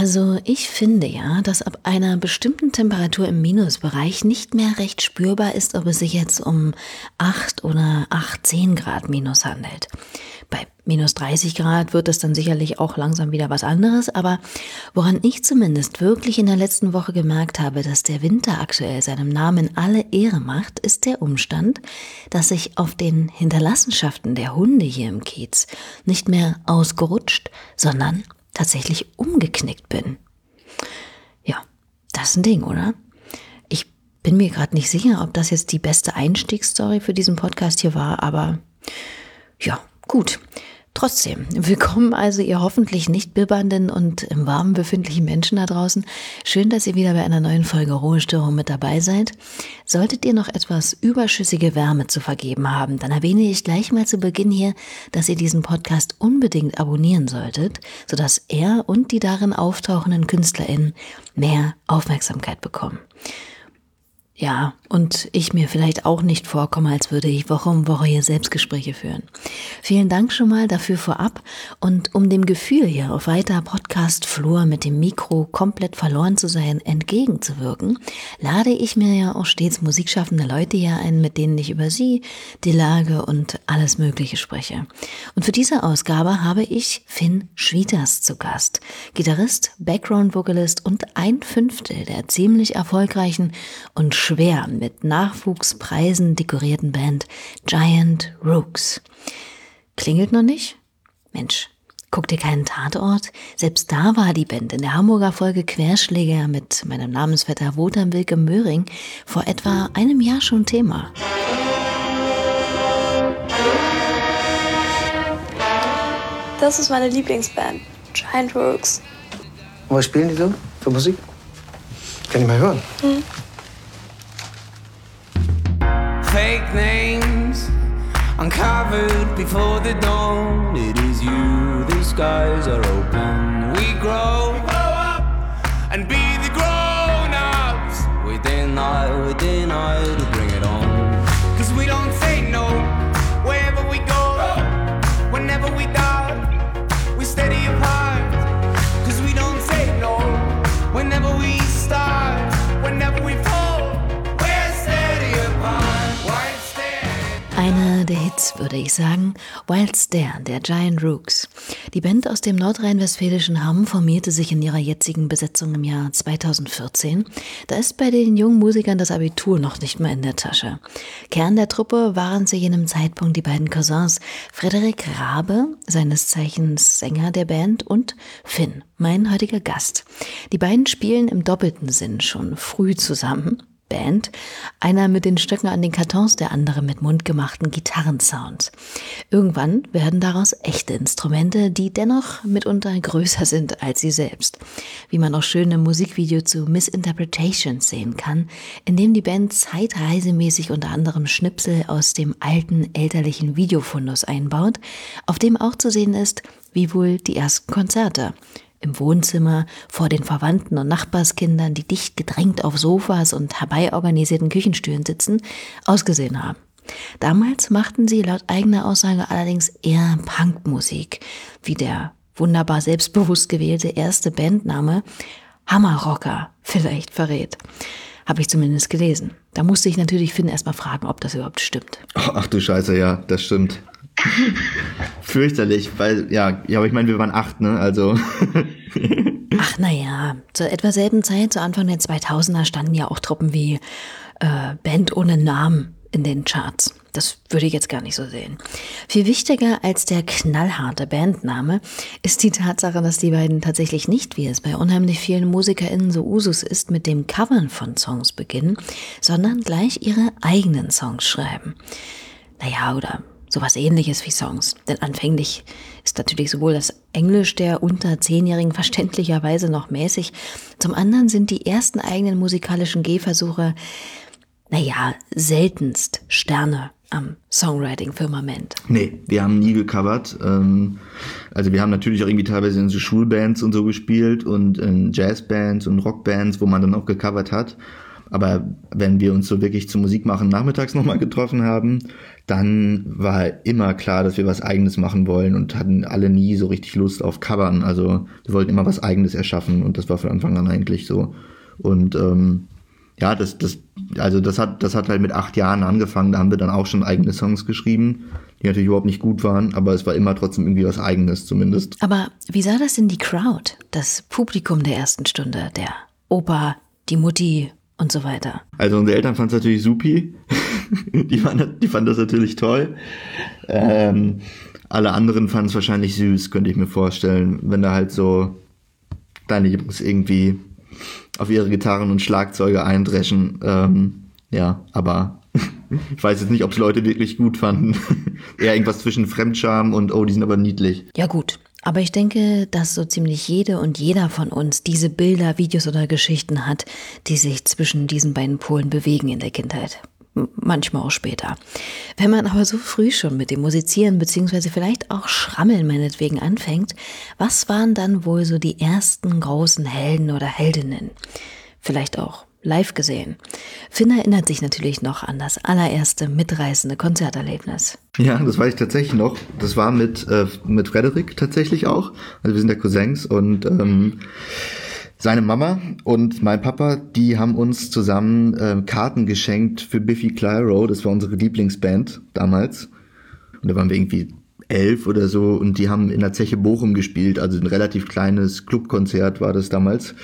Also ich finde ja, dass ab einer bestimmten Temperatur im Minusbereich nicht mehr recht spürbar ist, ob es sich jetzt um 8 oder 18 Grad Minus handelt. Bei minus 30 Grad wird es dann sicherlich auch langsam wieder was anderes, aber woran ich zumindest wirklich in der letzten Woche gemerkt habe, dass der Winter aktuell seinem Namen alle Ehre macht, ist der Umstand, dass ich auf den Hinterlassenschaften der Hunde hier im Kiez nicht mehr ausgerutscht, sondern tatsächlich umgeknickt bin. Ja, das ist ein Ding, oder? Ich bin mir gerade nicht sicher, ob das jetzt die beste Einstiegsstory für diesen Podcast hier war, aber ja, gut. Trotzdem, willkommen also ihr hoffentlich nicht bibbernden und im Warmen befindlichen Menschen da draußen. Schön, dass ihr wieder bei einer neuen Folge Ruhestörung mit dabei seid. Solltet ihr noch etwas überschüssige Wärme zu vergeben haben, dann erwähne ich gleich mal zu Beginn hier, dass ihr diesen Podcast unbedingt abonnieren solltet, sodass er und die darin auftauchenden KünstlerInnen mehr Aufmerksamkeit bekommen. Ja, und ich mir vielleicht auch nicht vorkomme, als würde ich Woche um Woche hier Selbstgespräche führen. Vielen Dank schon mal dafür vorab und um dem Gefühl hier auf weiter Podcast-Flur mit dem Mikro komplett verloren zu sein, entgegenzuwirken, lade ich mir ja auch stets musikschaffende Leute hier ein, mit denen ich über sie, die Lage und alles Mögliche spreche. Und für diese Ausgabe habe ich Finn Schwieters zu Gast, Gitarrist, Background-Vocalist und 1/5 der ziemlich erfolgreichen und schwer mit Nachwuchspreisen dekorierten Band Giant Rooks. Klingelt noch nicht? Mensch, guck dir keinen Tatort? Selbst da war die Band in der Hamburger Folge Querschläger mit meinem Namensvetter Wotan Wilke Möhring vor etwa einem Jahr schon Thema. Das ist meine Lieblingsband, Giant Rooks. Und was spielen die so für Musik? Kann ich mal hören? Fake names uncovered before the dawn. It is you, the skies are open. We grow up and be the grown-ups within I to bring it on. 'Cause we don't say no wherever we go. Whenever we die, we steady apart. 'Cause we don't say no whenever we start. Whenever we fall, we're steady apart. Einer der Hits, würde ich sagen, Wild Stare, der Giant Rooks. Die Band aus dem nordrhein-westfälischen Hamm formierte sich in ihrer jetzigen Besetzung im Jahr 2014. Da ist bei den jungen Musikern das Abitur noch nicht mal in der Tasche. Kern der Truppe waren zu jenem Zeitpunkt die beiden Cousins Frederik Rabe, seines Zeichens Sänger der Band, und Finn, mein heutiger Gast. Die beiden spielen im doppelten Sinn schon früh zusammen. Band, einer mit den Stöcken an den Kartons, der andere mit mundgemachten Gitarrensounds. Irgendwann werden daraus echte Instrumente, die dennoch mitunter größer sind als sie selbst. Wie man auch schön im Musikvideo zu Misinterpretations sehen kann, in dem die Band zeitreisemäßig unter anderem Schnipsel aus dem alten elterlichen Videofundus einbaut, auf dem auch zu sehen ist, wie wohl die ersten Konzerte im Wohnzimmer, vor den Verwandten und Nachbarskindern, die dicht gedrängt auf Sofas und herbeiorganisierten Küchenstühlen sitzen, ausgesehen haben. Damals machten sie laut eigener Aussage allerdings eher Punkmusik, wie der wunderbar selbstbewusst gewählte erste Bandname Hammerrocker vielleicht verrät. Habe ich zumindest gelesen. Da musste ich natürlich Finn erstmal fragen, ob das überhaupt stimmt. Ach du Scheiße, ja, das stimmt. Fürchterlich, weil, ja, aber ich meine, wir waren 8, ne, also. Ach, naja, zur etwa selben Zeit, zu Anfang der 2000er, standen ja auch Truppen wie Band ohne Namen in den Charts. Das würde ich jetzt gar nicht so sehen. Viel wichtiger als der knallharte Bandname ist die Tatsache, dass die beiden tatsächlich nicht, wie es bei unheimlich vielen MusikerInnen so Usus ist, mit dem Covern von Songs beginnen, sondern gleich ihre eigenen Songs schreiben. Naja, oder sowas Ähnliches wie Songs. Denn anfänglich ist natürlich sowohl das Englisch der unter 10-Jährigen verständlicherweise noch mäßig. Zum anderen sind die ersten eigenen musikalischen Gehversuche, seltenst Sterne am Songwriting-Firmament. Nee, wir haben nie gecovert. Also wir haben natürlich auch irgendwie teilweise in so Schulbands und so gespielt und in Jazzbands und Rockbands, wo man dann auch gecovert hat. Aber wenn wir uns so wirklich zum Musikmachen nachmittags nochmal getroffen haben, dann war immer klar, dass wir was Eigenes machen wollen und hatten alle nie so richtig Lust auf Covern. Also wir wollten immer was Eigenes erschaffen und das war von Anfang an eigentlich so. Und das hat halt mit 8 Jahren angefangen. Da haben wir dann auch schon eigene Songs geschrieben, die natürlich überhaupt nicht gut waren, aber es war immer trotzdem irgendwie was Eigenes zumindest. Aber wie sah das denn die Crowd, das Publikum der ersten Stunde, der Opa, die Mutti und so weiter? Also unsere Eltern fanden es natürlich supi. Die fanden das natürlich toll. Alle anderen fanden es wahrscheinlich süß, könnte ich mir vorstellen, wenn da halt so kleine Jungs irgendwie auf ihre Gitarren und Schlagzeuge eindreschen. Aber ich weiß jetzt nicht, ob es Leute wirklich gut fanden. Eher irgendwas zwischen Fremdscham und die sind aber niedlich. Ja gut, aber ich denke, dass so ziemlich jede und jeder von uns diese Bilder, Videos oder Geschichten hat, die sich zwischen diesen beiden Polen bewegen in der Kindheit. Manchmal auch später. Wenn man aber so früh schon mit dem Musizieren bzw. vielleicht auch Schrammeln meinetwegen anfängt, was waren dann wohl so die ersten großen Helden oder Heldinnen? Vielleicht auch live gesehen. Finn erinnert sich natürlich noch an das allererste mitreißende Konzerterlebnis. Ja, das weiß ich tatsächlich noch. Das war mit Frederik tatsächlich auch. Also wir sind ja Cousins und seine Mama und mein Papa, die haben uns zusammen Karten geschenkt für Biffy Clyro. Das war unsere Lieblingsband damals. Und da waren wir irgendwie 11 oder so und die haben in der Zeche Bochum gespielt. Also ein relativ kleines Clubkonzert war das damals.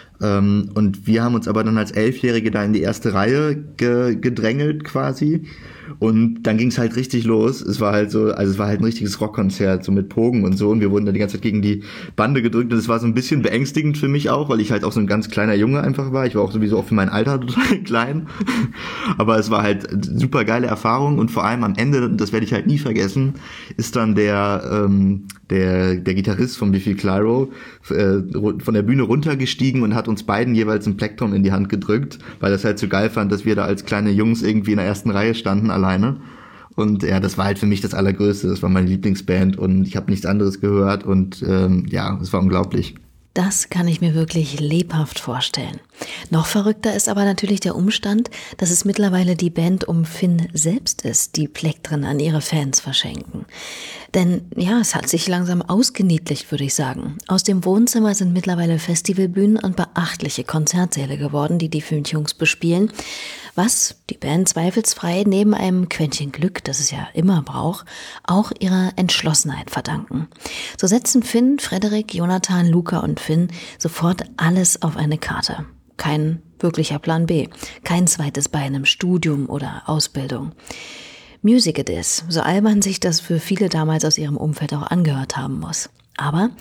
Und wir haben uns aber dann als 11-Jährige da in die erste Reihe gedrängelt quasi. Und dann ging es halt richtig los. Es war halt ein richtiges Rockkonzert, so mit Pogen und so. Und wir wurden dann die ganze Zeit gegen die Bande gedrückt. Und es war so ein bisschen beängstigend für mich auch, weil ich halt auch so ein ganz kleiner Junge einfach war. Ich war auch sowieso auch für mein Alter total klein. Aber es war halt super geile Erfahrung. Und vor allem am Ende, das werde ich halt nie vergessen, ist dann der Gitarrist von Biffy Clyro von der Bühne runtergestiegen und hat uns beiden jeweils ein Plektron in die Hand gedrückt, weil er es halt so geil fand, dass wir da als kleine Jungs irgendwie in der ersten Reihe standen, alleine. Und ja, das war halt für mich das Allergrößte. Das war meine Lieblingsband und ich habe nichts anderes gehört und es war unglaublich. Das kann ich mir wirklich lebhaft vorstellen. Noch verrückter ist aber natürlich der Umstand, dass es mittlerweile die Band um Finn selbst ist, die Plektren an ihre Fans verschenken. Denn ja, es hat sich langsam ausgeniedlicht, würde ich sagen. Aus dem Wohnzimmer sind mittlerweile Festivalbühnen und beachtliche Konzertsäle geworden, die die Fünf-Jungs bespielen. Was die Band zweifelsfrei neben einem Quäntchen Glück, das es ja immer braucht, auch ihrer Entschlossenheit verdanken. So setzen Finn, Frederik, Jonathan, Luca und Finn sofort alles auf eine Karte. Kein wirklicher Plan B, kein zweites Bein im Studium oder Ausbildung. Music it is, so albern sich das für viele damals aus ihrem Umfeld auch angehört haben muss. Aber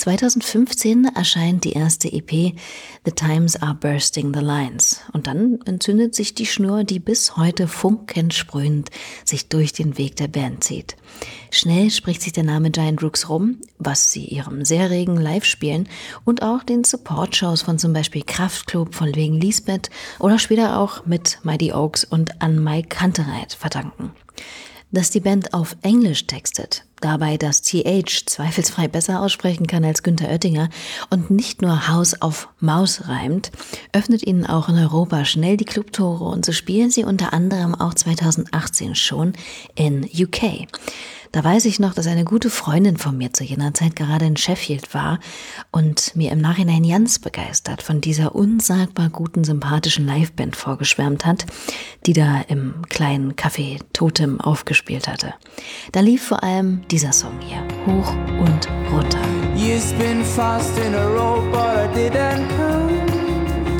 2015 erscheint die erste EP The Times Are Bursting the Lines und dann entzündet sich die Schnur, die bis heute funkensprühend sich durch den Weg der Band zieht. Schnell spricht sich der Name Giant Rooks rum, was sie ihrem sehr regen Live-Spielen und auch den Support-Shows von zum Beispiel Kraftklub von wegen Lisbeth oder später auch mit Mighty Oaks und an Mike Kantereit verdanken. Dass die Band auf Englisch textet, dabei das TH zweifelsfrei besser aussprechen kann als Günther Oettinger und nicht nur Haus auf Maus reimt, öffnet ihnen auch in Europa schnell die Clubtore und so spielen sie unter anderem auch 2018 schon in UK. Da weiß ich noch, dass eine gute Freundin von mir zu jener Zeit gerade in Sheffield war und mir im Nachhinein ganz begeistert von dieser unsagbar guten, sympathischen Liveband vorgeschwärmt hat, die da im kleinen Café Totem aufgespielt hatte. Da lief vor allem dieser Song hier, hoch und runter. You spin fast in a rope, but I didn't count.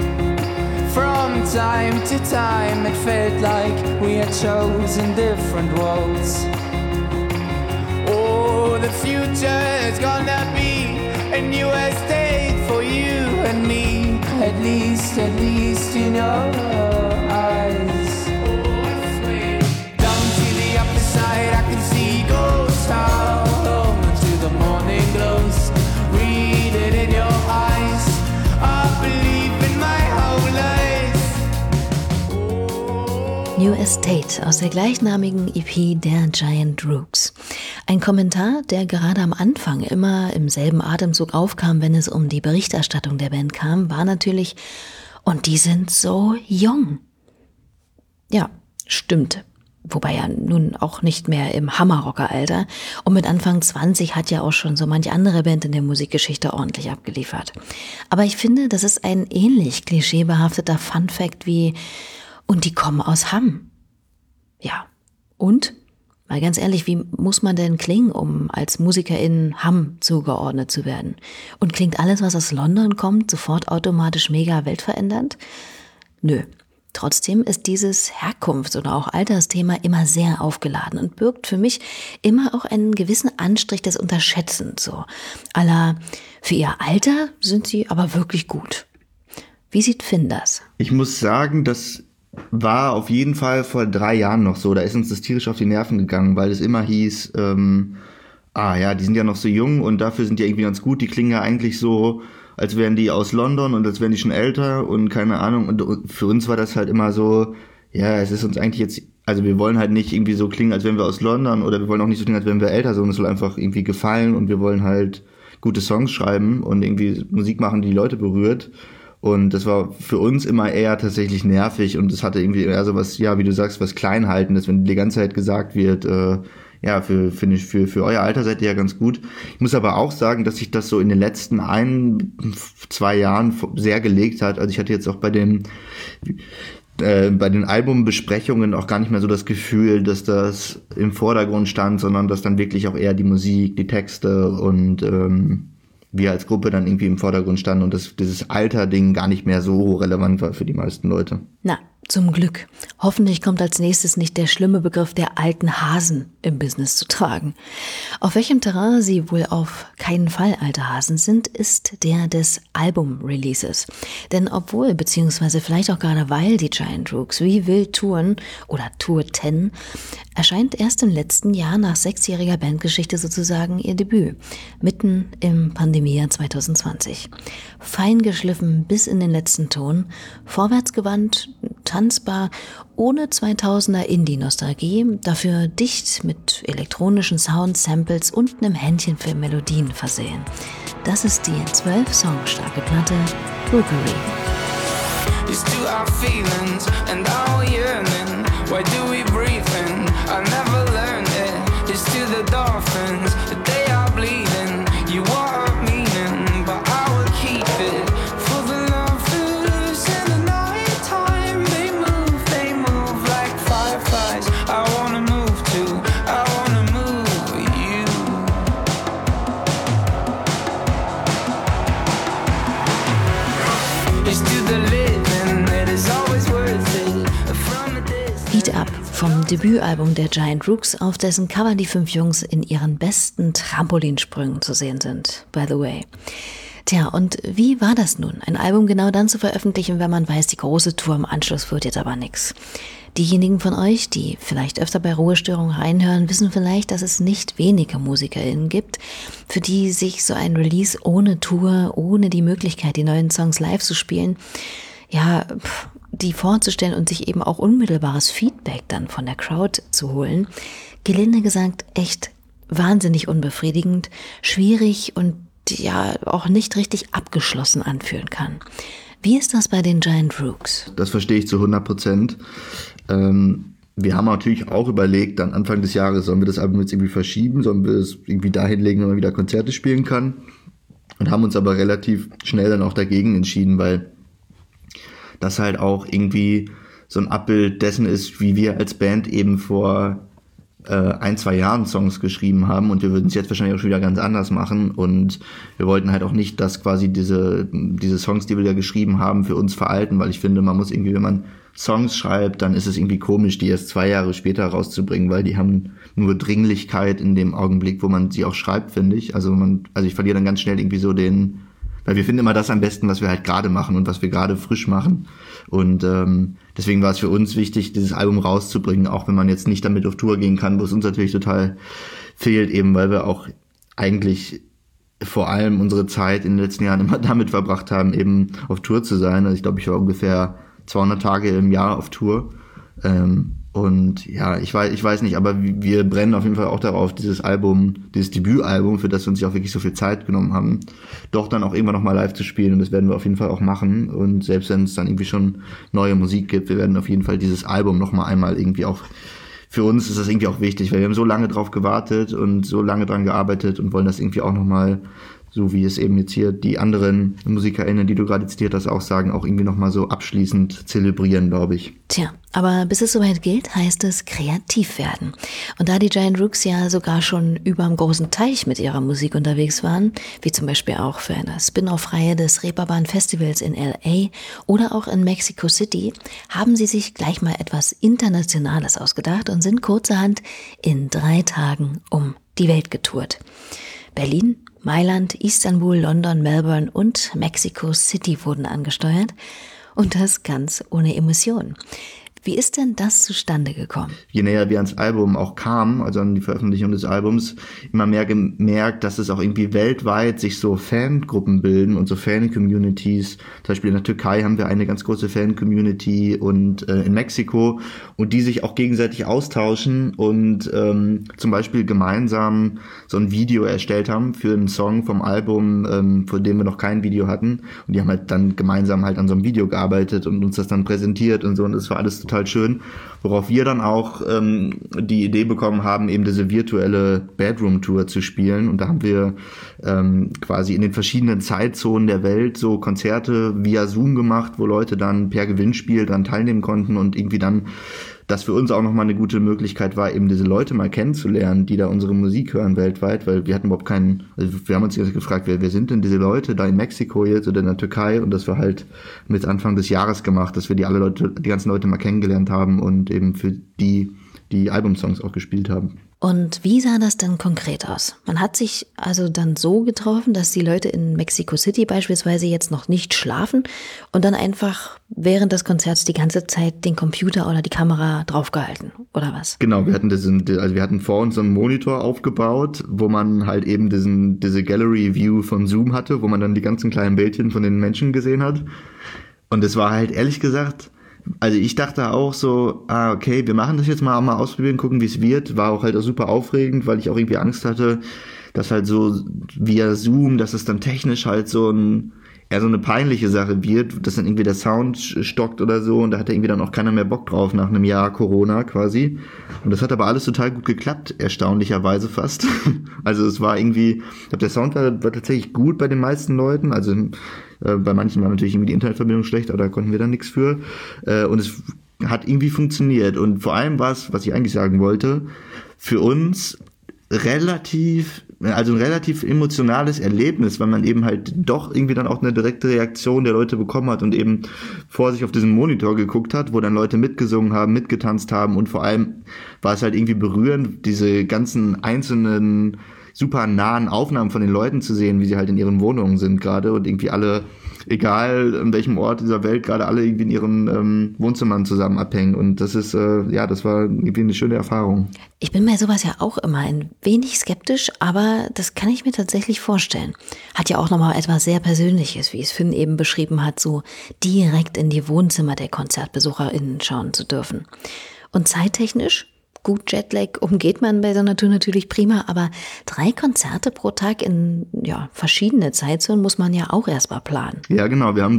From time to time it felt like we had chosen different roads. Oh, the future is gonna be a new estate for you and me. At least in your eyes. Down to the upper side I can see ghost town. Until the morning glows, read it in your eyes. I believe in my whole life. New Estate aus der gleichnamigen EP der Giant Rooks. Ein Kommentar, der gerade am Anfang immer im selben Atemzug aufkam, wenn es um die Berichterstattung der Band kam, war natürlich: Und die sind so jung. Ja, stimmt. Wobei ja nun auch nicht mehr im Hammerrocker-Alter. Und mit Anfang 20 hat ja auch schon so manch andere Band in der Musikgeschichte ordentlich abgeliefert. Aber ich finde, das ist ein ähnlich klischeebehafteter Funfact wie, und die kommen aus Hamm. Ja, und? Mal ganz ehrlich, wie muss man denn klingen, um als Musiker in Hamm zugeordnet zu werden? Und klingt alles, was aus London kommt, sofort automatisch mega weltverändernd? Nö. Trotzdem ist dieses Herkunfts- oder auch Altersthema immer sehr aufgeladen und birgt für mich immer auch einen gewissen Anstrich des Unterschätzens. So à la, für ihr Alter sind sie aber wirklich gut. Wie sieht Finn das? Ich muss sagen, das war auf jeden Fall vor 3 Jahren noch so. Da ist uns das tierisch auf die Nerven gegangen, weil es immer hieß, die sind ja noch so jung und dafür sind die irgendwie ganz gut. Die klingen ja eigentlich so, als wären die aus London und als wären die schon älter und keine Ahnung. Und für uns war das halt immer so, ja, es ist uns eigentlich jetzt, also wir wollen halt nicht irgendwie so klingen, als wären wir aus London, oder wir wollen auch nicht so klingen, als wären wir älter, sondern es soll einfach irgendwie gefallen und wir wollen halt gute Songs schreiben und irgendwie Musik machen, die die Leute berührt. Und das war für uns immer eher tatsächlich nervig und es hatte irgendwie eher so was, ja, wie du sagst, was Kleinhaltendes, wenn die ganze Zeit gesagt wird, für euer Alter seid ihr ja ganz gut. Ich muss aber auch sagen, dass sich das so in den letzten 1-2 Jahren sehr gelegt hat. Also ich hatte jetzt auch bei den Albumbesprechungen auch gar nicht mehr so das Gefühl, dass das im Vordergrund stand, sondern dass dann wirklich auch eher die Musik, die Texte und wir als Gruppe dann irgendwie im Vordergrund standen und dieses Alter-Ding gar nicht mehr so relevant war für die meisten Leute. Na, zum Glück. Hoffentlich kommt als nächstes nicht der schlimme Begriff der alten Hasen im Business zu tragen. Auf welchem Terrain sie wohl auf keinen Fall alte Hasen sind, ist der des Album-Releases. Denn obwohl, beziehungsweise vielleicht auch gerade weil die Giant Rooks wie wild touren oder tourten, erscheint erst im letzten Jahr nach 6-jähriger Bandgeschichte sozusagen ihr Debüt, mitten im Pandemiejahr 2020. Fein geschliffen bis in den letzten Ton, vorwärtsgewandt, tanzbar, ohne 2000er Indie-Nostalgie, dafür dicht mit elektronischen Sounds, Samples und einem Händchen für Melodien versehen. Das ist die 12 Song starke Platte Rookery. It's to our feelings and our yearning. Why do we breathe in? I never learned it. It's to the dolphins, they are bleeding. You are a meaning, but I will keep it. For the lovers in the night time, they move like fireflies. I wanna move too, I wanna move with you. It's to the living, it is always worth it. From a distance. Beat Up vom Debütalbum der Giant Rooks, auf dessen Cover die 5 Jungs in ihren besten Trampolinsprüngen zu sehen sind, by the way. Tja, und wie war das nun, ein Album genau dann zu veröffentlichen, wenn man weiß, die große Tour im Anschluss wird jetzt aber nix? Diejenigen von euch, die vielleicht öfter bei Ruhestörungen reinhören, wissen vielleicht, dass es nicht wenige MusikerInnen gibt, für die sich so ein Release ohne Tour, ohne die Möglichkeit, die neuen Songs live zu spielen, die vorzustellen und sich eben auch unmittelbares Feedback dann von der Crowd zu holen, gelinde gesagt echt wahnsinnig unbefriedigend, schwierig und ja auch nicht richtig abgeschlossen anfühlen kann. Wie ist das bei den Giant Rooks? Das verstehe ich zu 100%. Wir haben natürlich auch überlegt, dann Anfang des Jahres, sollen wir das Album jetzt irgendwie verschieben, sollen wir es irgendwie dahin legen, wenn man wieder Konzerte spielen kann, und haben uns aber relativ schnell dann auch dagegen entschieden, weil das halt auch irgendwie so ein Abbild dessen ist, wie wir als Band eben vor 1-2 Jahren Songs geschrieben haben, und wir würden es jetzt wahrscheinlich auch schon wieder ganz anders machen, und wir wollten halt auch nicht, dass quasi diese Songs, die wir da geschrieben haben, für uns veralten, weil ich finde, man muss irgendwie, wenn man Songs schreibt, dann ist es irgendwie komisch, die erst 2 Jahre später rauszubringen, weil die haben nur Dringlichkeit in dem Augenblick, wo man sie auch schreibt, finde ich. Also ich verliere dann ganz schnell irgendwie so weil wir finden immer das am besten, was wir halt gerade machen und was wir gerade frisch machen. Und deswegen war es für uns wichtig, dieses Album rauszubringen, auch wenn man jetzt nicht damit auf Tour gehen kann, wo es uns natürlich total fehlt, eben weil wir auch eigentlich vor allem unsere Zeit in den letzten Jahren immer damit verbracht haben, eben auf Tour zu sein. Also ich glaube, ich war ungefähr 200 Tage im Jahr auf Tour. Und ja, ich weiß nicht, aber wir brennen auf jeden Fall auch darauf, dieses Debütalbum, für das wir uns ja auch wirklich so viel Zeit genommen haben, doch dann auch irgendwann nochmal live zu spielen. Und das werden wir auf jeden Fall auch machen. Und selbst wenn es dann irgendwie schon neue Musik gibt, wir werden auf jeden Fall dieses Album nochmal einmal irgendwie auch, für uns ist das irgendwie auch wichtig, weil wir haben so lange drauf gewartet und so lange dran gearbeitet und wollen das irgendwie auch nochmal, so wie es eben jetzt hier die anderen MusikerInnen, die du gerade zitiert hast, auch sagen, auch irgendwie nochmal so abschließend zelebrieren, glaube ich. Tja, aber bis es soweit gilt, heißt es kreativ werden. Und da die Giant Rooks ja sogar schon überm großen Teich mit ihrer Musik unterwegs waren, wie zum Beispiel auch für eine Spin-off-Reihe des Reeperbahn Festivals in L.A. oder auch in Mexico City, haben sie sich gleich mal etwas Internationales ausgedacht und sind kurzerhand in 3 Tagen um die Welt getourt. Berlin, Mailand, Istanbul, London, Melbourne und Mexico City wurden angesteuert und das ganz ohne Emission. Wie ist denn das zustande gekommen? Je näher wir ans Album auch kamen, also an die Veröffentlichung des Albums, immer mehr gemerkt, dass es auch irgendwie weltweit sich so Fangruppen bilden und so Fan-Communities. Zum Beispiel in der Türkei haben wir eine ganz große Fan-Community und in Mexiko, und die sich auch gegenseitig austauschen und zum Beispiel gemeinsam so ein Video erstellt haben für einen Song vom Album, für den wir noch kein Video hatten. Und die haben halt dann gemeinsam halt an so einem Video gearbeitet und uns das dann präsentiert und so, und das war alles total schön, worauf wir dann auch die Idee bekommen haben, eben diese virtuelle Bedroom-Tour zu spielen. Und da haben wir quasi in den verschiedenen Zeitzonen der Welt so Konzerte via Zoom gemacht, wo Leute dann per Gewinnspiel dann teilnehmen konnten und irgendwie dann das für uns auch nochmal eine gute Möglichkeit war, eben diese Leute mal kennenzulernen, die da unsere Musik hören weltweit, weil wir hatten überhaupt keinen, also wir haben uns gefragt, wer sind denn diese Leute da in Mexiko jetzt oder in der Türkei, und das war halt mit Anfang des Jahres gemacht, dass wir die ganzen Leute mal kennengelernt haben und eben für die Albumsongs auch gespielt haben. Und wie sah das dann konkret aus? Man hat sich also dann so getroffen, dass die Leute in Mexico City beispielsweise jetzt noch nicht schlafen und dann einfach während des Konzerts die ganze Zeit den Computer oder die Kamera draufgehalten, oder was? Genau, wir hatten vor uns so einen Monitor aufgebaut, wo man halt eben diese Gallery View von Zoom hatte, wo man dann die ganzen kleinen Bildchen von den Menschen gesehen hat. Und es war halt ehrlich gesagt, also ich dachte auch so, okay, wir machen das jetzt mal ausprobieren, gucken, wie es wird. War auch halt auch super aufregend, weil ich auch irgendwie Angst hatte, dass halt so via Zoom, dass es dann technisch halt so eine peinliche Sache wird, dass dann irgendwie der Sound stockt oder so, und da hatte irgendwie dann auch keiner mehr Bock drauf nach einem Jahr Corona quasi. Und das hat aber alles total gut geklappt, erstaunlicherweise fast. Also es war irgendwie, ich glaube, der Sound war tatsächlich gut bei den meisten Leuten, also bei manchen war natürlich irgendwie die Internetverbindung schlecht, aber da konnten wir dann nichts für. Und es hat irgendwie funktioniert. Und vor allem war es, was ich eigentlich sagen wollte, für uns ein relativ emotionales Erlebnis, weil man eben halt doch irgendwie dann auch eine direkte Reaktion der Leute bekommen hat und eben vor sich auf diesen Monitor geguckt hat, wo dann Leute mitgesungen haben, mitgetanzt haben, und vor allem war es halt irgendwie berührend, diese ganzen einzelnen super nahen Aufnahmen von den Leuten zu sehen, wie sie halt in ihren Wohnungen sind gerade, und irgendwie alle, egal an welchem Ort dieser Welt, gerade alle irgendwie in ihren Wohnzimmern zusammen abhängen. Und das ist, das war irgendwie eine schöne Erfahrung. Ich bin bei sowas ja auch immer ein wenig skeptisch, aber das kann ich mir tatsächlich vorstellen. Hat ja auch nochmal etwas sehr Persönliches, wie es Finn eben beschrieben hat, so direkt in die Wohnzimmer der KonzertbesucherInnen schauen zu dürfen. Und zeittechnisch? Gut, Jetlag umgeht man bei so einer Tour natürlich prima, aber 3 Konzerte pro Tag in verschiedene Zeitzonen muss man ja auch erst mal planen. Ja, genau, wir haben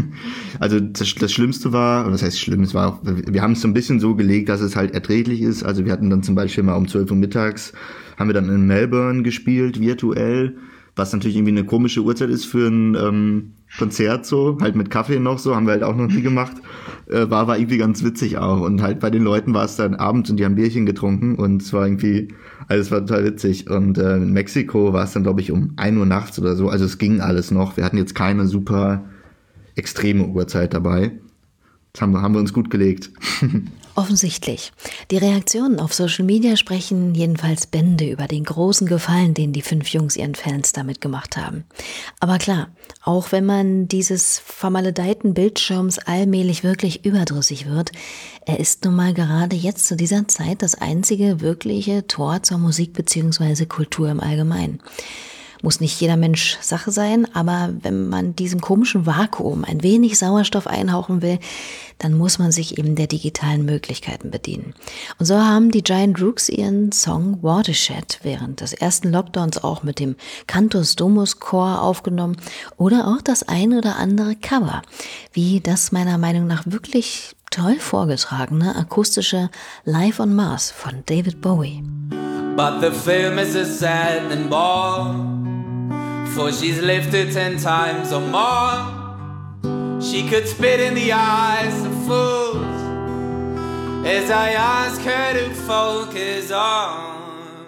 das Schlimmste war, was heißt schlimm, wir haben es so ein bisschen so gelegt, dass es halt erträglich ist. Also wir hatten dann zum Beispiel mal um 12 Uhr mittags, haben wir dann in Melbourne gespielt, virtuell, was natürlich irgendwie eine komische Uhrzeit ist für ein Konzert, so, halt mit Kaffee noch so, haben wir halt auch noch nie gemacht. War irgendwie ganz witzig auch. Und halt bei den Leuten war es dann abends und die haben Bierchen getrunken, und es war irgendwie, also es war total witzig. Und in Mexiko war es dann, glaube ich, um 1 Uhr nachts oder so. Also es ging alles noch. Wir hatten jetzt keine super extreme Uhrzeit dabei. Das haben wir uns gut gelegt. Offensichtlich. Die Reaktionen auf Social Media sprechen jedenfalls Bände über den großen Gefallen, den die 5 Jungs ihren Fans damit gemacht haben. Aber klar, auch wenn man dieses vermaledeiten Bildschirms allmählich wirklich überdrüssig wird, er ist nun mal gerade jetzt zu dieser Zeit das einzige wirkliche Tor zur Musik bzw. Kultur im Allgemeinen. Muss nicht jeder Mensch Sache sein, aber wenn man diesem komischen Vakuum ein wenig Sauerstoff einhauchen will, dann muss man sich eben der digitalen Möglichkeiten bedienen. Und so haben die Giant Rooks ihren Song Watershed während des ersten Lockdowns auch mit dem Cantus Domus Chor aufgenommen oder auch das ein oder andere Cover, wie das meiner Meinung nach wirklich toll vorgetragene akustische Live on Mars von David Bowie. But the film is a saddening ball, for she's lived it 10 times or more. She could spit in the eyes of fools as I ask her to focus on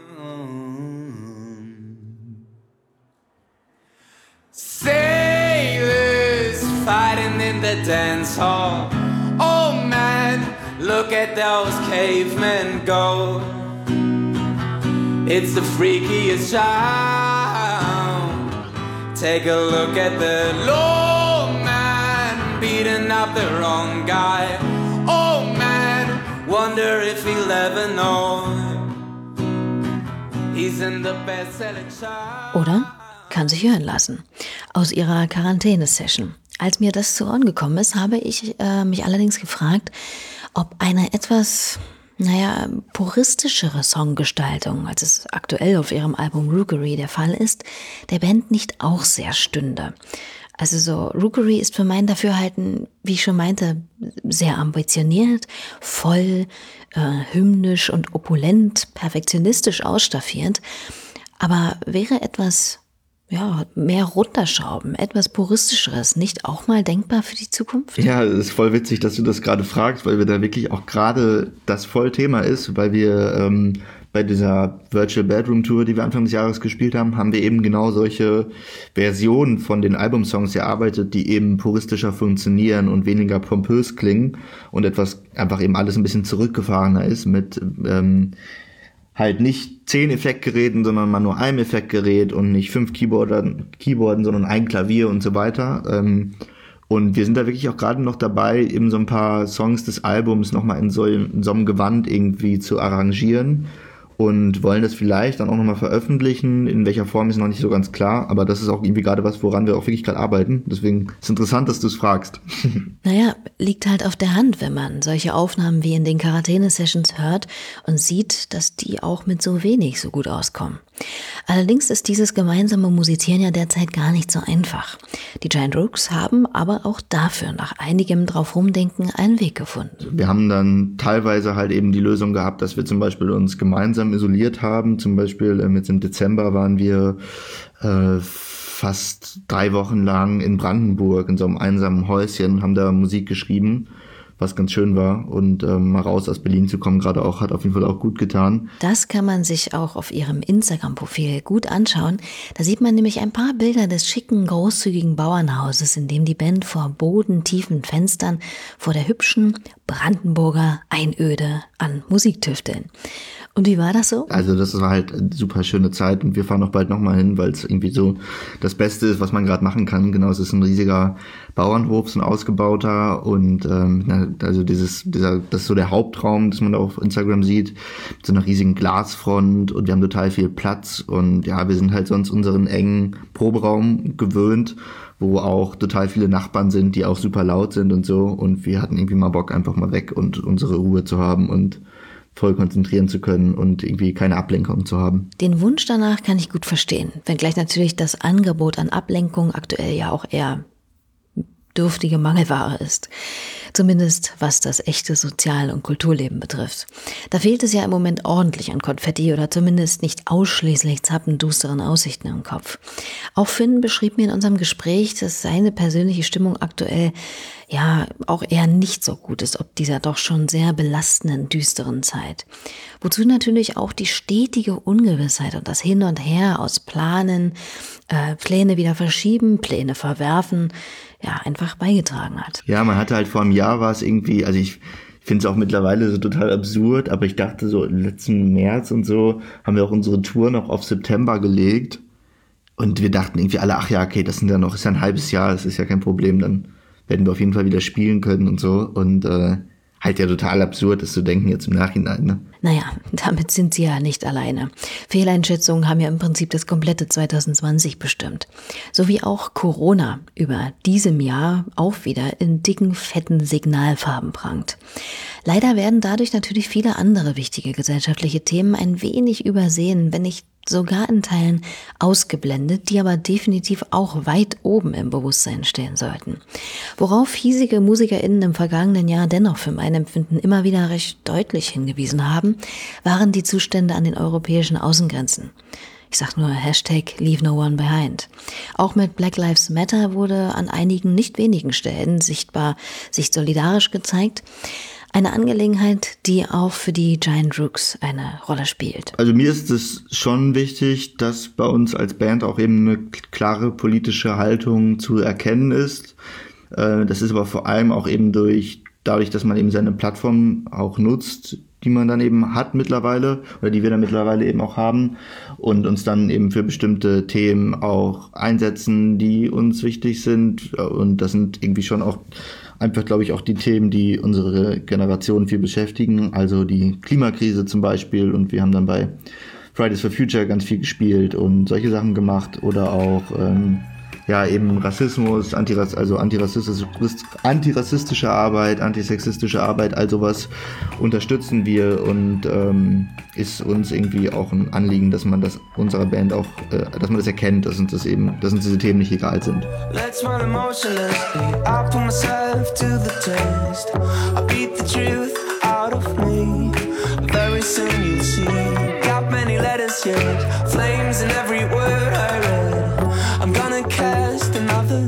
sailors fighting in the dance hall. Oh man, look at those cavemen go. It's the freakiest sound. Take a look at the low man beating up the wrong guy. Oh man, wonder if he'll ever know. He's in the best-selling chart. Oder kann sich hören lassen aus ihrer Quarantäne-Session. Als mir das zu Ohren gekommen ist, habe ich mich allerdings gefragt, ob eine etwas puristischere Songgestaltung, als es aktuell auf ihrem Album Rookery der Fall ist, der Band nicht auch sehr stünde. Also so, Rookery ist für mein Dafürhalten, wie ich schon meinte, sehr ambitioniert, voll, hymnisch und opulent, perfektionistisch ausstaffiert, aber wäre etwas mehr runterschrauben, etwas puristischeres, nicht auch mal denkbar für die Zukunft? Ja, es ist voll witzig, dass du das gerade fragst, weil wir da wirklich auch gerade das Vollthema ist, weil wir bei dieser Virtual Bedroom Tour, die wir Anfang des Jahres gespielt haben, haben wir eben genau solche Versionen von den Albumsongs erarbeitet, die eben puristischer funktionieren und weniger pompös klingen und etwas einfach eben alles ein bisschen zurückgefahrener ist mit halt nicht 10 Effektgeräten, sondern mal nur einem Effektgerät und nicht 5 Keyboarden, sondern ein Klavier und so weiter. Und wir sind da wirklich auch gerade noch dabei, eben so ein paar Songs des Albums nochmal in so einem Gewand irgendwie zu arrangieren und wollen das vielleicht dann auch nochmal veröffentlichen. In welcher Form ist noch nicht so ganz klar, aber das ist auch irgendwie gerade was, woran wir auch wirklich gerade arbeiten. Deswegen ist es interessant, dass du es fragst. Naja, liegt halt auf der Hand, wenn man solche Aufnahmen wie in den Quarantäne-Sessions hört und sieht, dass die auch mit so wenig so gut auskommen. Allerdings ist dieses gemeinsame Musizieren ja derzeit gar nicht so einfach. Die Giant Rooks haben aber auch dafür nach einigem drauf rumdenken einen Weg gefunden. Wir haben dann teilweise halt eben die Lösung gehabt, dass wir zum Beispiel uns gemeinsam isoliert haben. Zum Beispiel jetzt im Dezember waren wir fast 3 Wochen lang in Brandenburg in so einem einsamen Häuschen, haben da Musik geschrieben, was ganz schön war. Und mal raus aus Berlin zu kommen, gerade auch, hat auf jeden Fall auch gut getan. Das kann man sich auch auf ihrem Instagram-Profil gut anschauen. Da sieht man nämlich ein paar Bilder des schicken, großzügigen Bauernhauses, in dem die Band vor bodentiefen Fenstern vor der hübschen Brandenburger Einöde an Musik tüfteln. Und wie war das so? Also das war halt eine super schöne Zeit und wir fahren auch bald nochmal hin, weil es irgendwie so das Beste ist, was man gerade machen kann. Genau, es ist ein riesiger Bauernhof, so ein ausgebauter und also das ist so der Hauptraum, das man da auf Instagram sieht, mit so einer riesigen Glasfront und wir haben total viel Platz und ja, wir sind halt sonst unseren engen Proberaum gewöhnt, wo auch total viele Nachbarn sind, die auch super laut sind und so und wir hatten irgendwie mal Bock, einfach mal weg und unsere Ruhe zu haben und voll konzentrieren zu können und irgendwie keine Ablenkung zu haben. Den Wunsch danach kann ich gut verstehen, wenngleich natürlich das Angebot an Ablenkung aktuell ja auch eher dürftige Mangelware ist. Zumindest was das echte Sozial- und Kulturleben betrifft. Da fehlt es ja im Moment ordentlich an Konfetti oder zumindest nicht ausschließlich zappendusteren Aussichten im Kopf. Auch Finn beschrieb mir in unserem Gespräch, dass seine persönliche Stimmung aktuell ja auch eher nicht so gut ist, ob dieser doch schon sehr belastenden, düsteren Zeit. Wozu natürlich auch die stetige Ungewissheit und das Hin und Her aus Planen, Pläne wieder verschieben, Pläne verwerfen, ja, einfach beigetragen hat. Ja, man hatte halt vor einem Jahr war es irgendwie, also ich finde es auch mittlerweile so total absurd, aber ich dachte so im letzten März und so haben wir auch unsere Tour noch auf September gelegt und wir dachten irgendwie alle, ach ja, okay, das sind ja ein halbes Jahr, das ist ja kein Problem, dann werden wir auf jeden Fall wieder spielen können und so und halt ja total absurd ist zu denken jetzt im Nachhinein, ne? Naja, damit sind sie ja nicht alleine. Fehleinschätzungen haben ja im Prinzip das komplette 2020 bestimmt. So wie auch Corona über diesem Jahr auch wieder in dicken, fetten Signalfarben prangt. Leider werden dadurch natürlich viele andere wichtige gesellschaftliche Themen ein wenig übersehen, wenn nicht sogar in Teilen ausgeblendet, die aber definitiv auch weit oben im Bewusstsein stehen sollten. Worauf hiesige MusikerInnen im vergangenen Jahr dennoch für mein Empfinden immer wieder recht deutlich hingewiesen haben, waren die Zustände an den europäischen Außengrenzen. Ich sag nur #Leave No One Behind. Auch mit Black Lives Matter wurde an einigen nicht wenigen Stellen sichtbar sich solidarisch gezeigt. Eine Angelegenheit, die auch für die Giant Rooks eine Rolle spielt. Also mir ist es schon wichtig, dass bei uns als Band auch eben eine klare politische Haltung zu erkennen ist. Das ist aber vor allem auch eben dadurch, dass man eben seine Plattform auch nutzt, die man dann eben hat mittlerweile oder die wir dann mittlerweile eben auch haben und uns dann eben für bestimmte Themen auch einsetzen, die uns wichtig sind. Und das sind irgendwie schon auch einfach, glaube ich, auch die Themen, die unsere Generation viel beschäftigen, also die Klimakrise zum Beispiel. Und wir haben dann bei Fridays for Future ganz viel gespielt und solche Sachen gemacht oder auch eben Rassismus, antirassistische Arbeit, antisexistische Arbeit, all sowas unterstützen wir und ist uns irgendwie auch ein Anliegen, dass man das unserer Band auch, dass man das erkennt, dass uns diese Themen nicht egal sind. Let's run emotionlessly. I put myself to the test. I beat the truth out of me. Very soon you'll see. Got many letters yet. Flames in every word I read. I'm gonna cast another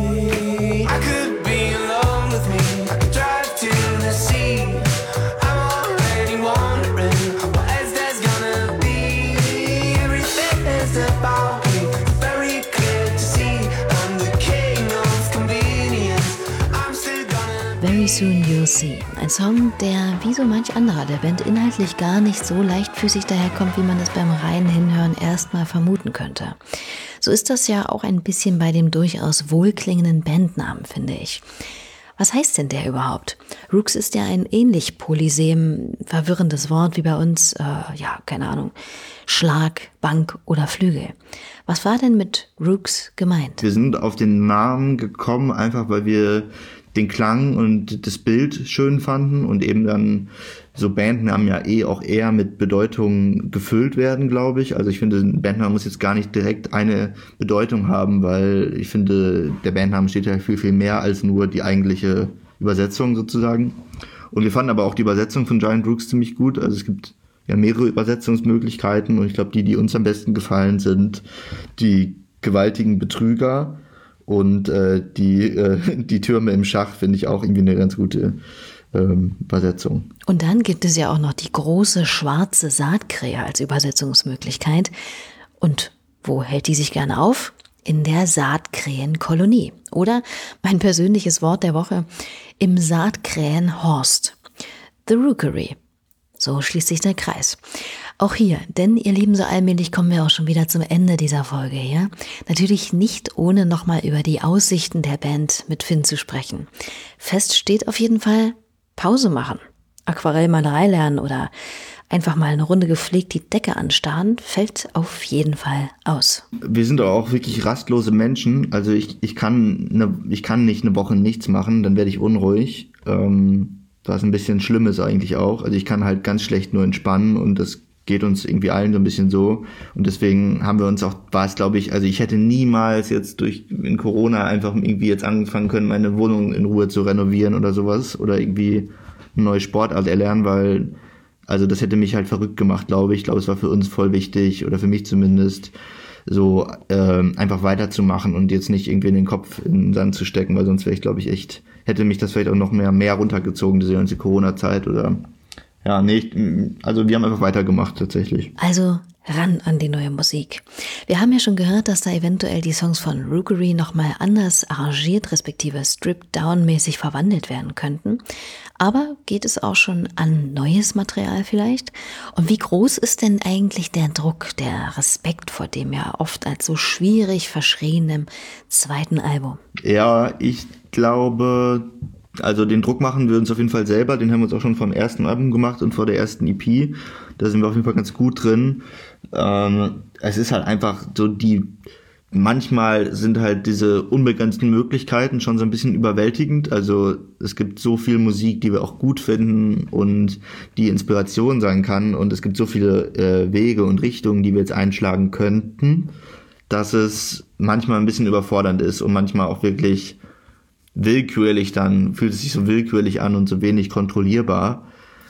me. I could be alone with me. I could drive to the sea. I'm already wondering what else there's gonna be. Everything is about me. Very clear to see. I'm the king of convenience. I'm still gonna Very Soon You'll See. Ein Song, der wie so manch anderer der Band inhaltlich gar nicht so leichtfüßig daherkommt, wie man es beim reinen Hinhören erstmal vermuten könnte. So ist das ja auch ein bisschen bei dem durchaus wohlklingenden Bandnamen, finde ich. Was heißt denn der überhaupt? Rooks ist ja ein ähnlich polysem, verwirrendes Wort wie bei uns, keine Ahnung, Schlag, Bank oder Flügel. Was war denn mit Rooks gemeint? Wir sind auf den Namen gekommen, einfach weil wir den Klang und das Bild schön fanden und eben dann so Bandnamen ja auch eher mit Bedeutung gefüllt werden, glaube ich. Also ich finde, ein Bandname muss jetzt gar nicht direkt eine Bedeutung haben, weil ich finde, der Bandname steht ja viel, viel mehr als nur die eigentliche Übersetzung sozusagen. Und wir fanden aber auch die Übersetzung von Giant Rooks ziemlich gut. Also es gibt ja mehrere Übersetzungsmöglichkeiten und ich glaube, die uns am besten gefallen sind, die gewaltigen Betrüger und die Türme im Schach finde ich auch irgendwie eine ganz gute Übersetzung. Und dann gibt es ja auch noch die große schwarze Saatkrähe als Übersetzungsmöglichkeit. Und wo hält die sich gerne auf? In der Saatkrähenkolonie. Oder mein persönliches Wort der Woche, im Saatkrähenhorst. The Rookery. So schließt sich der Kreis. Auch hier, denn ihr Lieben, so allmählich kommen wir auch schon wieder zum Ende dieser Folge hier. Natürlich nicht ohne nochmal über die Aussichten der Band mit Finn zu sprechen. Fest steht auf jeden Fall, Pause machen, Aquarellmalerei lernen oder einfach mal eine Runde gepflegt die Decke anstarren, fällt auf jeden Fall aus. Wir sind auch wirklich rastlose Menschen. Also ich kann nicht eine Woche nichts machen, dann werde ich unruhig. Was ein bisschen schlimm ist eigentlich auch. Also ich kann halt ganz schlecht nur entspannen und das geht uns irgendwie allen so ein bisschen so. Und deswegen ich hätte niemals jetzt in Corona einfach irgendwie jetzt anfangen können, meine Wohnung in Ruhe zu renovieren oder sowas oder irgendwie eine neue Sportart erlernen, weil das hätte mich halt verrückt gemacht, glaube ich. Ich glaube, es war für uns voll wichtig oder für mich zumindest, so einfach weiterzumachen und jetzt nicht irgendwie in den Kopf in den Sand zu stecken, weil sonst wäre ich, glaube ich, hätte mich das vielleicht auch noch mehr runtergezogen, diese ganze Corona-Zeit oder wir haben einfach weitergemacht tatsächlich. Also ran an die neue Musik. Wir haben ja schon gehört, dass da eventuell die Songs von Rookery nochmal anders arrangiert, respektive stripped-down-mäßig verwandelt werden könnten. Aber geht es auch schon an neues Material vielleicht? Und wie groß ist denn eigentlich der Druck, der Respekt vor dem ja oft als so schwierig verschriebenem zweiten Album? Ja, ich glaube, Also den Druck machen wir uns auf jeden Fall selber, den haben wir uns auch schon vor dem ersten Album gemacht und vor der ersten EP. Da sind wir auf jeden Fall ganz gut drin. Es ist halt einfach so manchmal sind halt diese unbegrenzten Möglichkeiten schon so ein bisschen überwältigend. Also es gibt so viel Musik, die wir auch gut finden und die Inspiration sein kann. Und es gibt so viele Wege und Richtungen, die wir jetzt einschlagen könnten, dass es manchmal ein bisschen überfordernd ist und manchmal auch wirklich willkürlich, dann fühlt es sich so willkürlich an und so wenig kontrollierbar.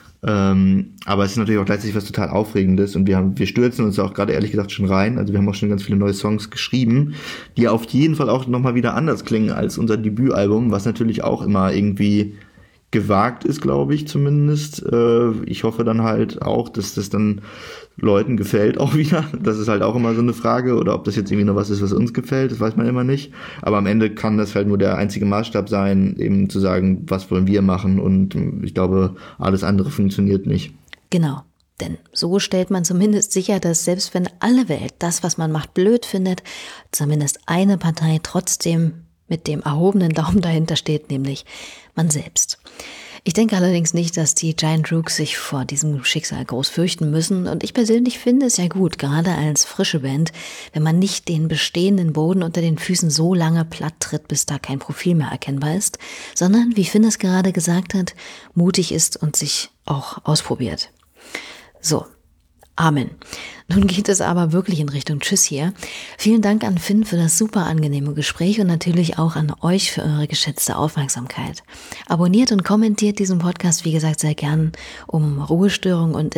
Aber es ist natürlich auch gleichzeitig was total Aufregendes und wir stürzen uns auch gerade ehrlich gesagt schon rein. Also wir haben auch schon ganz viele neue Songs geschrieben, die auf jeden Fall auch nochmal wieder anders klingen als unser Debütalbum, was natürlich auch immer irgendwie gewagt ist, glaube ich zumindest. Ich hoffe dann halt auch, dass das dann Leuten gefällt auch wieder. Das ist halt auch immer so eine Frage. Oder ob das jetzt irgendwie noch was ist, was uns gefällt, das weiß man immer nicht. Aber am Ende kann das halt nur der einzige Maßstab sein, eben zu sagen, was wollen wir machen. Und ich glaube, alles andere funktioniert nicht. Genau. Denn so stellt man zumindest sicher, dass selbst wenn alle Welt das, was man macht, blöd findet, zumindest eine Partei trotzdem mit dem erhobenen Daumen dahinter steht, nämlich man selbst. Ich denke allerdings nicht, dass die Giant Rooks sich vor diesem Schicksal groß fürchten müssen. Und ich persönlich finde es ja gut, gerade als frische Band, wenn man nicht den bestehenden Boden unter den Füßen so lange platt tritt, bis da kein Profil mehr erkennbar ist, sondern, wie Finn es gerade gesagt hat, mutig ist und sich auch ausprobiert. So, Amen. Nun geht es aber wirklich in Richtung Tschüss hier. Vielen Dank an Finn für das super angenehme Gespräch und natürlich auch an euch für eure geschätzte Aufmerksamkeit. Abonniert und kommentiert diesen Podcast, wie gesagt, sehr gern, um Ruhestörung und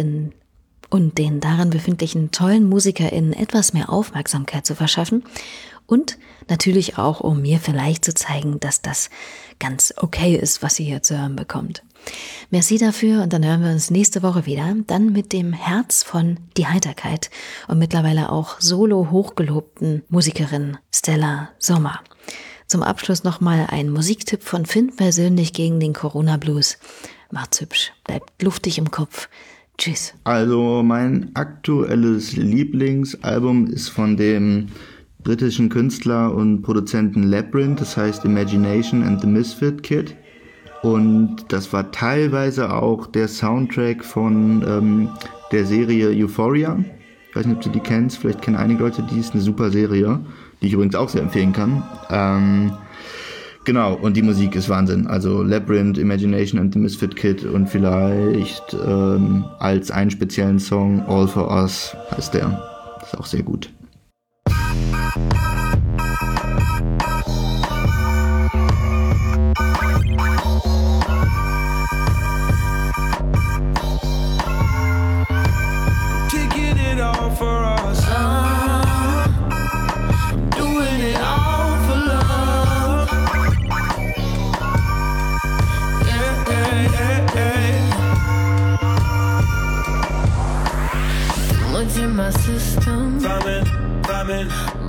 den darin befindlichen tollen MusikerInnen etwas mehr Aufmerksamkeit zu verschaffen. Und natürlich auch, um mir vielleicht zu zeigen, dass das ganz okay ist, was ihr hier zu hören bekommt. Merci dafür und dann hören wir uns nächste Woche wieder, dann mit dem Herz von Die Heiterkeit und mittlerweile auch solo hochgelobten Musikerin Stella Sommer. Zum Abschluss nochmal ein Musiktipp von Finn persönlich gegen den Corona-Blues. Macht's hübsch, bleibt luftig im Kopf. Tschüss. Also mein aktuelles Lieblingsalbum ist von dem britischen Künstler und Produzenten Labyrinth, das heißt Imagination and the Misfit Kid. Und das war teilweise auch der Soundtrack von der Serie Euphoria. Ich weiß nicht, ob du die kennst, vielleicht kennen einige Leute, die ist eine super Serie, die ich übrigens auch sehr empfehlen kann. Genau, und die Musik ist Wahnsinn. Also Labyrinth, Imagination and the Misfit Kid und vielleicht als einen speziellen Song All for Us heißt der. Ist auch sehr gut. In my system, vibing,